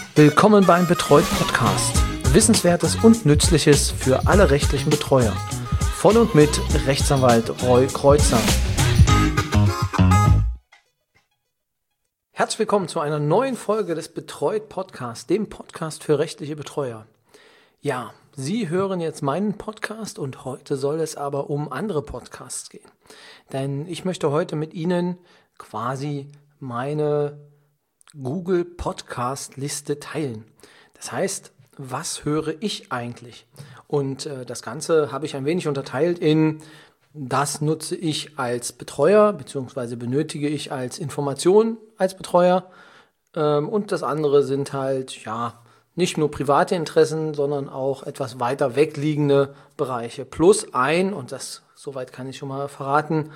Willkommen beim Betreut Podcast. Wissenswertes und Nützliches für alle rechtlichen Betreuer. Von und mit Rechtsanwalt Roy Kreuzer. Herzlich willkommen zu einer neuen Folge des Betreut Podcasts, dem Podcast für rechtliche Betreuer. Ja, Sie hören jetzt meinen Podcast und heute soll es aber um andere Podcasts gehen. Denn ich möchte heute mit Ihnen quasi meine Google Podcast Liste teilen. Das heißt, was höre ich eigentlich? Und das Ganze habe ich ein wenig unterteilt in: Das nutze ich als Betreuer bzw. benötige ich als Information als Betreuer, und das andere sind halt nicht nur private Interessen, sondern auch etwas weiter wegliegende Bereiche. Plus und das soweit kann ich schon mal verraten,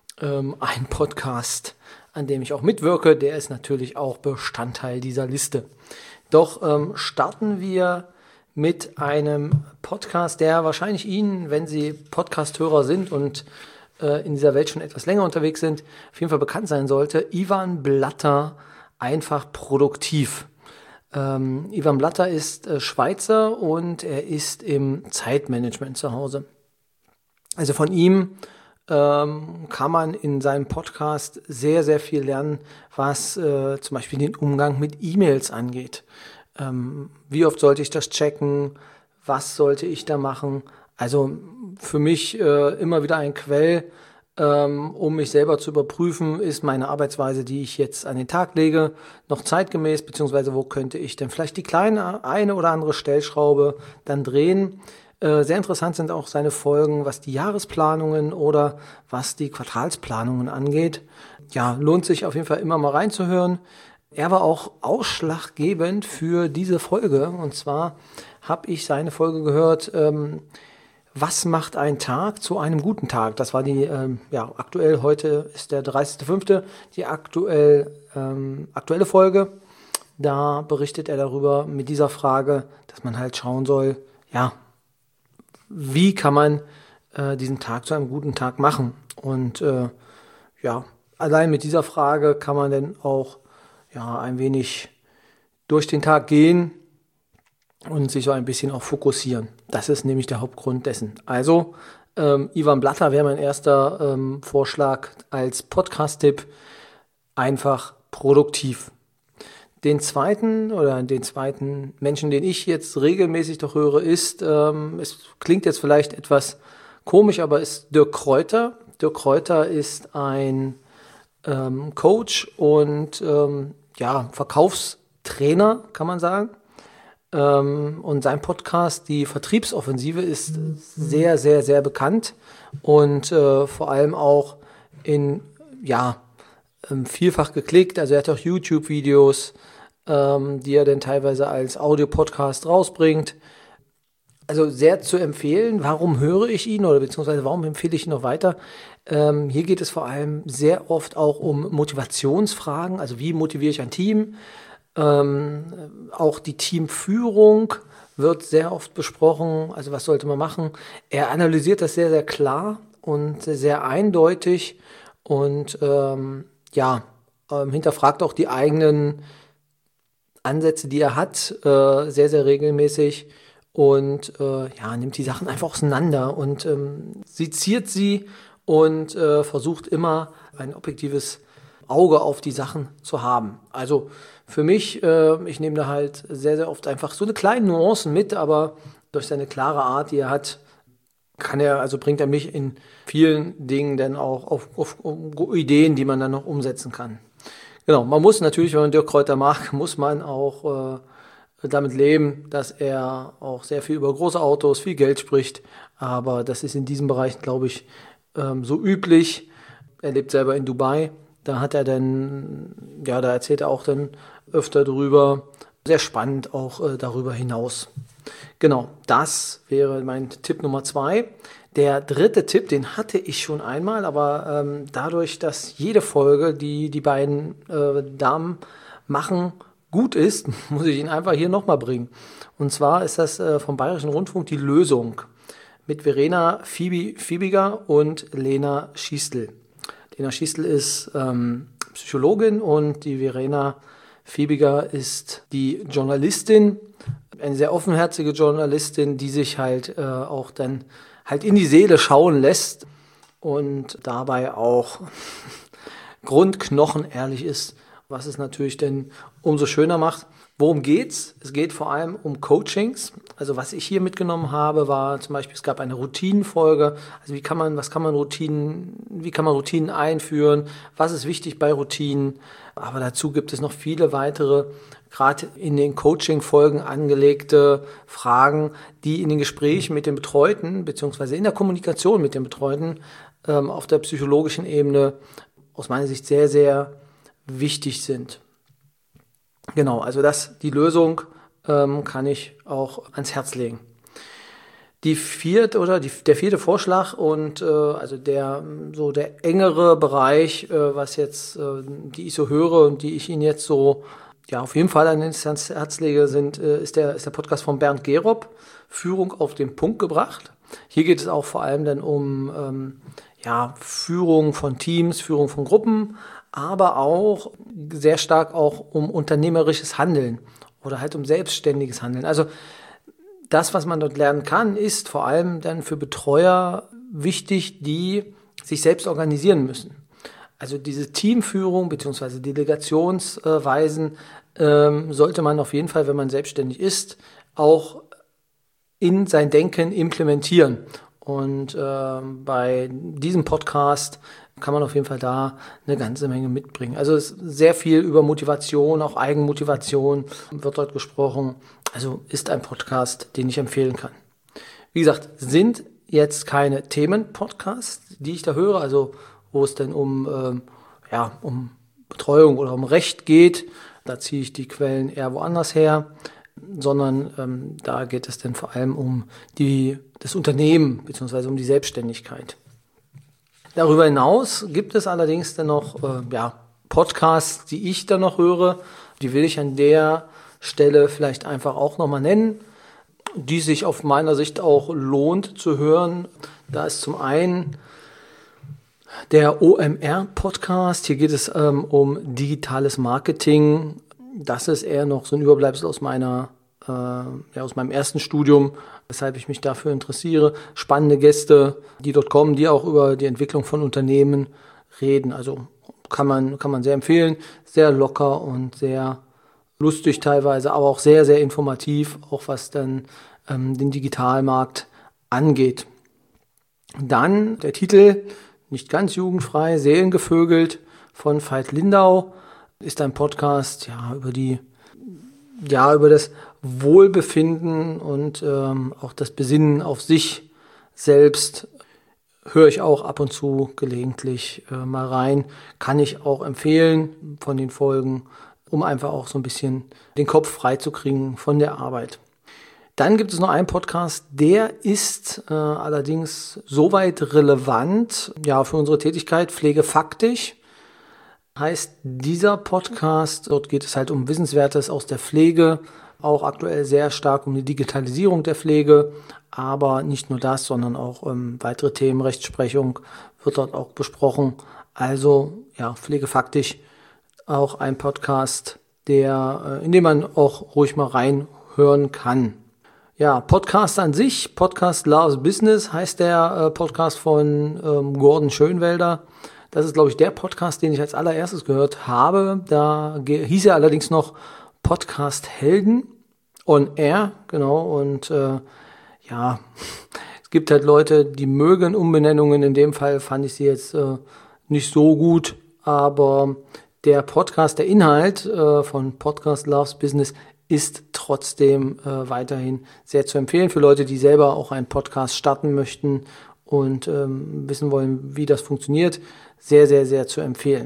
ein Podcast, an dem ich auch mitwirke, der ist natürlich auch Bestandteil dieser Liste. Doch starten wir mit einem Podcast, der wahrscheinlich Ihnen, wenn Sie Podcast-Hörer sind und in dieser Welt schon etwas länger unterwegs sind, auf jeden Fall bekannt sein sollte. Ivan Blatter, einfach produktiv. Ivan Blatter ist Schweizer und er ist im Zeitmanagement zu Hause. Also von ihm kann man in seinem Podcast sehr, sehr viel lernen, was zum Beispiel den Umgang mit E-Mails angeht. Wie oft sollte ich das checken? Was sollte ich da machen? Also für mich immer wieder ein Quell, um mich selber zu überprüfen, ist meine Arbeitsweise, die ich jetzt an den Tag lege, noch zeitgemäß, beziehungsweise wo könnte ich denn vielleicht die kleine eine oder andere Stellschraube dann drehen. Sehr interessant sind auch seine Folgen, was die Jahresplanungen oder was die Quartalsplanungen angeht. Ja, lohnt sich auf jeden Fall immer mal reinzuhören. Er war auch ausschlaggebend für diese Folge. Und zwar habe ich seine Folge gehört, was macht ein Tag zu einem guten Tag? Das war die, aktuell, heute ist der 30.05., die aktuelle Folge. Da berichtet er darüber mit dieser Frage, dass man halt schauen soll, wie kann man diesen Tag zu einem guten Tag machen? Und allein mit dieser Frage kann man dann auch ein wenig durch den Tag gehen und sich so ein bisschen auch fokussieren. Das ist nämlich der Hauptgrund dessen. Also Ivan Blatter wäre mein erster Vorschlag als Podcast-Tipp: einfach produktiv. Den zweiten Menschen, den ich jetzt regelmäßig doch höre, ist, es klingt jetzt vielleicht etwas komisch, aber ist Dirk Kräuter. Dirk Kräuter ist ein Coach und Verkaufstrainer, kann man sagen. Und sein Podcast, die Vertriebsoffensive, ist sehr, sehr, sehr bekannt und vor allem auch vielfach geklickt. Also er hat auch YouTube-Videos, die er dann teilweise als Audio-Podcast rausbringt. Also sehr zu empfehlen. Warum höre ich ihn oder beziehungsweise warum empfehle ich ihn noch weiter? Hier geht es vor allem sehr oft auch um Motivationsfragen. Also wie motiviere ich ein Team? Auch die Teamführung wird sehr oft besprochen. Also was sollte man machen? Er analysiert das sehr, sehr klar und sehr eindeutig und hinterfragt auch die eigenen Ansätze, die er hat, sehr, sehr regelmäßig und nimmt die Sachen einfach auseinander und seziert sie und versucht immer ein objektives Auge auf die Sachen zu haben. Also für mich, ich nehme da halt sehr, sehr oft einfach so eine kleine Nuancen mit, aber durch seine klare Art, die er hat, bringt er mich in vielen Dingen dann auch auf Ideen, die man dann noch umsetzen kann. Genau, man muss natürlich, wenn man Dirk Kräuter mag, muss man auch damit leben, dass er auch sehr viel über große Autos, viel Geld spricht. Aber das ist in diesem Bereich, glaube ich, so üblich. Er lebt selber in Dubai. Da hat er dann, da erzählt er auch dann öfter drüber. Sehr spannend auch darüber hinaus. Genau, das wäre mein Tipp Nummer 2. Der dritte Tipp, den hatte ich schon einmal, aber dadurch, dass jede Folge, die die beiden Damen machen, gut ist, muss ich ihn einfach hier nochmal bringen. Und zwar ist das vom Bayerischen Rundfunk die Lösung mit Verena Fiebiger und Lena Schiestl. Lena Schiestl ist Psychologin und die Verena Fiebiger ist die Journalistin, eine sehr offenherzige Journalistin, die sich halt auch dann halt in die Seele schauen lässt und dabei auch grundknochenehrlich ist, was es natürlich dann umso schöner macht. Worum geht's? Es geht vor allem um Coachings. Also was ich hier mitgenommen habe, war zum Beispiel, es gab eine Routinenfolge. Also wie kann man Routinen einführen? Was ist wichtig bei Routinen? Aber dazu gibt es noch viele weitere, gerade in den Coaching-Folgen angelegte Fragen, die in den Gesprächen mit den Betreuten, beziehungsweise in der Kommunikation mit den Betreuten auf der psychologischen Ebene aus meiner Sicht sehr, sehr wichtig sind. Genau, also die Lösung kann ich auch ans Herz legen. Der vierte Vorschlag und also der engere Bereich, was jetzt die ich so höre und die ich Ihnen jetzt so auf jeden Fall ans Herz lege, ist der Podcast von Bernd Gerob, Führung auf den Punkt gebracht. Hier geht es auch vor allem dann um Führung von Teams, Führung von Gruppen, aber auch sehr stark auch um unternehmerisches Handeln oder halt um selbstständiges Handeln. Also das, was man dort lernen kann, ist vor allem dann für Betreuer wichtig, die sich selbst organisieren müssen. Also diese Teamführung bzw. Delegationsweisen sollte man auf jeden Fall, wenn man selbstständig ist, auch in sein Denken implementieren. Und bei diesem Podcast kann man auf jeden Fall da eine ganze Menge mitbringen. Also es ist sehr viel über Motivation, auch Eigenmotivation wird dort gesprochen. Also ist ein Podcast, den ich empfehlen kann. Wie gesagt, sind jetzt keine Themen-Podcasts, die ich da höre, also wo es denn um Betreuung oder um Recht geht. Da ziehe ich die Quellen eher woanders her, sondern da geht es dann vor allem um das Unternehmen bzw. um die Selbstständigkeit. Darüber hinaus gibt es allerdings dann noch Podcasts, die ich dann noch höre. Die will ich an der Stelle vielleicht einfach auch nochmal nennen, die sich auf meiner Sicht auch lohnt zu hören. Da ist zum einen der OMR-Podcast. Hier geht es um digitales Marketing. Das ist eher noch so ein Überbleibsel aus meinem ersten Studium, weshalb ich mich dafür interessiere. Spannende Gäste, die dort kommen, die auch über die Entwicklung von Unternehmen reden. Also kann man sehr empfehlen. Sehr locker und sehr lustig teilweise, aber auch sehr, sehr informativ, auch was dann den Digitalmarkt angeht. Dann der Titel, nicht ganz jugendfrei, Seelengevögelt von Veit Lindau, ist ein Podcast über das Wohlbefinden und auch das Besinnen auf sich selbst. Höre ich auch ab und zu gelegentlich mal rein. Kann ich auch empfehlen von den Folgen, um einfach auch so ein bisschen den Kopf frei zu kriegen von der Arbeit. Dann gibt es noch einen Podcast, der ist allerdings soweit relevant für unsere Tätigkeit, Pflegefaktisch heißt dieser Podcast. Dort geht es halt um Wissenswertes aus der Pflege, auch aktuell sehr stark um die Digitalisierung der Pflege, aber nicht nur das, sondern auch weitere Themen, Rechtsprechung wird dort auch besprochen. Also Pflegefaktisch auch ein Podcast, in dem man auch ruhig mal reinhören kann. Ja, Podcast an sich, Podcast Loves Business heißt der Podcast von Gordon Schönwelder. Das ist, glaube ich, der Podcast, den ich als allererstes gehört habe. Da hieß er allerdings noch Podcast Helden on Air, genau. Und es gibt halt Leute, die mögen Umbenennungen. In dem Fall fand ich sie jetzt nicht so gut. Aber der Inhalt von Podcast Loves Business ist trotzdem weiterhin sehr zu empfehlen für Leute, die selber auch einen Podcast starten möchten und wissen wollen, wie das funktioniert. Sehr, sehr, sehr zu empfehlen.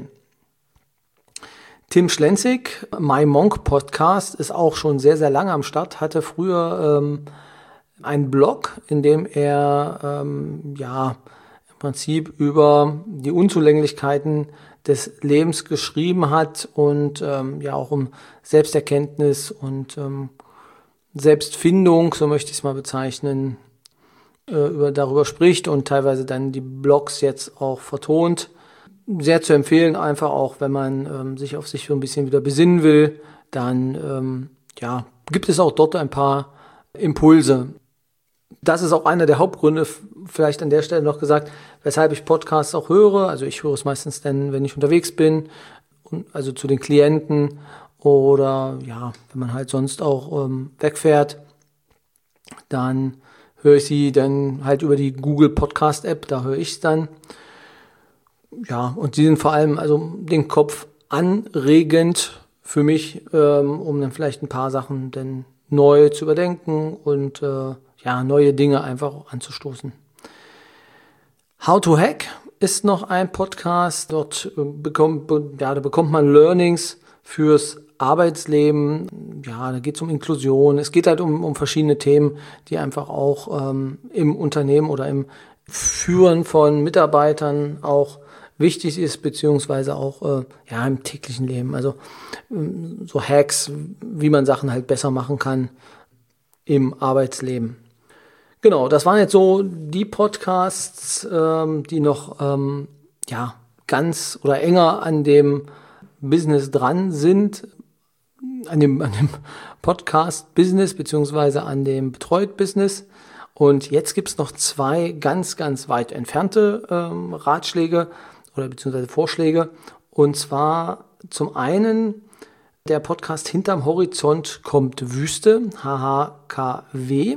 Tim Schlenzig, My Monk Podcast, ist auch schon sehr, sehr lange am Start, hatte früher einen Blog, in dem er im Prinzip über die Unzulänglichkeiten des Lebens geschrieben hat und auch um Selbsterkenntnis und Selbstfindung, so möchte ich es mal bezeichnen, darüber spricht und teilweise dann die Blogs jetzt auch vertont. sehr zu empfehlen, einfach auch, wenn man sich auf sich so ein bisschen wieder besinnen will, dann gibt es auch dort ein paar Impulse. Das ist auch einer der Hauptgründe, vielleicht an der Stelle noch gesagt, weshalb ich Podcasts auch höre. Also ich höre es meistens dann, wenn ich unterwegs bin, also zu den Klienten oder ja, wenn man halt sonst auch wegfährt, dann höre ich sie dann halt über die Google Podcast App, da höre ich es dann. Ja, und die sind vor allem also den Kopf anregend für mich, um dann vielleicht ein paar Sachen dann neu zu überdenken und neue Dinge einfach auch anzustoßen. How to Hack ist noch ein Podcast. Dort da bekommt man Learnings fürs Arbeitsleben. Ja, da geht es um Inklusion. Es geht halt um verschiedene Themen, die einfach auch im Unternehmen oder im Führen von Mitarbeitern auch wichtig ist, beziehungsweise auch im täglichen Leben. Also so Hacks, wie man Sachen halt besser machen kann im Arbeitsleben. Genau, das waren jetzt so die Podcasts, die noch ganz oder enger an dem Business dran sind, an dem Podcast-Business beziehungsweise an dem Betreut-Business. Und jetzt gibt es noch 2 ganz, ganz weit entfernte Ratschläge oder beziehungsweise Vorschläge. Und zwar zum einen der Podcast Hinterm Horizont kommt Wüste, HHKW.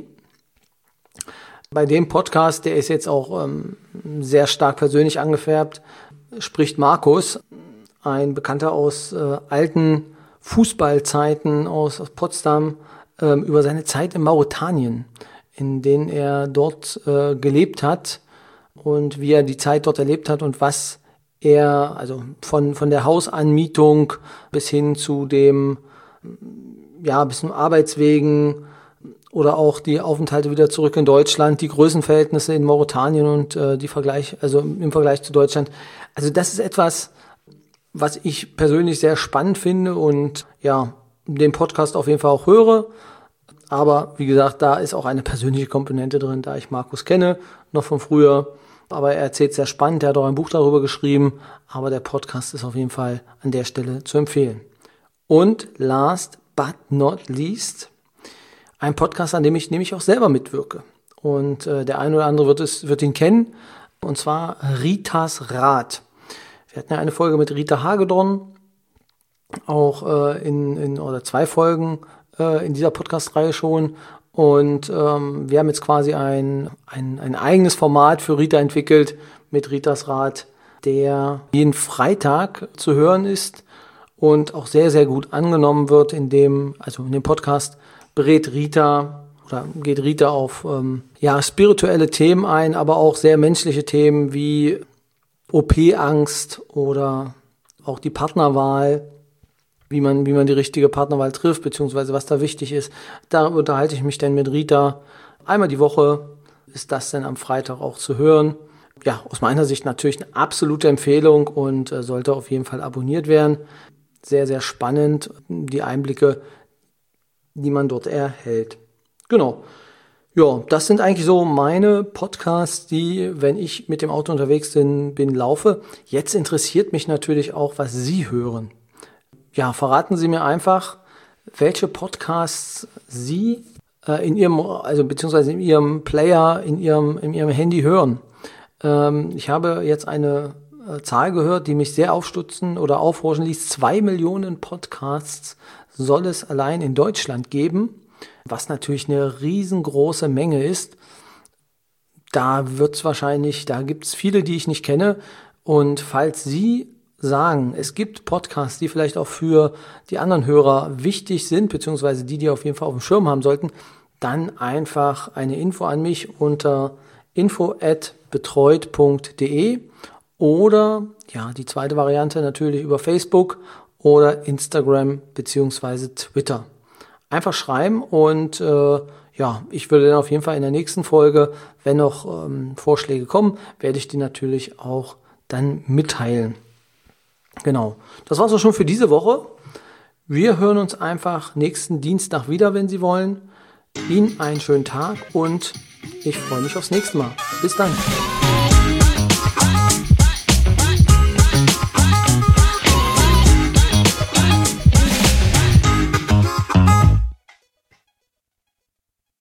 Bei dem Podcast, der ist jetzt auch sehr stark persönlich angefärbt, spricht Markus, ein Bekannter aus alten Fußballzeiten aus Potsdam, über seine Zeit in Mauretanien, in denen er dort gelebt hat und wie er die Zeit dort erlebt hat und was er, also von der Hausanmietung bis hin zu dem, bis zum Arbeitswegen oder auch die Aufenthalte wieder zurück in Deutschland, die Größenverhältnisse in Mauretanien und im Vergleich zu Deutschland. Also das ist etwas, was ich persönlich sehr spannend finde und den Podcast auf jeden Fall auch höre. Aber wie gesagt, da ist auch eine persönliche Komponente drin, da ich Markus kenne, noch von früher. Aber er erzählt sehr spannend, er hat auch ein Buch darüber geschrieben. Aber der Podcast ist auf jeden Fall an der Stelle zu empfehlen. Und last but not least, ein Podcast, an dem ich nämlich auch selber mitwirke. Und der eine oder andere wird ihn kennen. Und zwar Ritas Rat. Wir hatten ja eine Folge mit Rita Hagedorn, auch oder 2 Folgen in dieser Podcast-Reihe schon. Und wir haben jetzt quasi ein eigenes Format für Rita entwickelt mit Ritas Rat, der jeden Freitag zu hören ist und auch sehr, sehr gut angenommen wird. In dem Podcast geht Rita auf spirituelle Themen ein, aber auch sehr menschliche Themen wie OP-Angst oder auch die Partnerwahl, wie man die richtige Partnerwahl trifft, beziehungsweise was da wichtig ist. Da unterhalte ich mich dann mit Rita. Einmal die Woche ist das dann am Freitag auch zu hören. Ja, aus meiner Sicht natürlich eine absolute Empfehlung und sollte auf jeden Fall abonniert werden. Sehr, sehr spannend, die Einblicke, die man dort erhält. Genau. Ja, das sind eigentlich so meine Podcasts, die, wenn ich mit dem Auto unterwegs bin, laufe. Jetzt interessiert mich natürlich auch, was Sie hören. Ja, verraten Sie mir einfach, welche Podcasts Sie in Ihrem Player, in Ihrem Handy hören. Ich habe jetzt eine Zahl gehört, die mich sehr aufstutzen oder aufhorchen ließ. 2 Millionen Podcasts soll es allein in Deutschland geben, was natürlich eine riesengroße Menge ist. Da gibt es viele, die ich nicht kenne. Und falls Sie sagen, es gibt Podcasts, die vielleicht auch für die anderen Hörer wichtig sind, beziehungsweise die auf jeden Fall auf dem Schirm haben sollten, dann einfach eine Info an mich unter info@betreut.de oder die zweite Variante natürlich über Facebook oder Instagram beziehungsweise Twitter. Einfach schreiben und ich würde dann auf jeden Fall in der nächsten Folge, wenn noch Vorschläge kommen, werde ich die natürlich auch dann mitteilen. Genau, das war's auch schon für diese Woche. Wir hören uns einfach nächsten Dienstag wieder, wenn Sie wollen. Ihnen einen schönen Tag und ich freue mich aufs nächste Mal. Bis dann.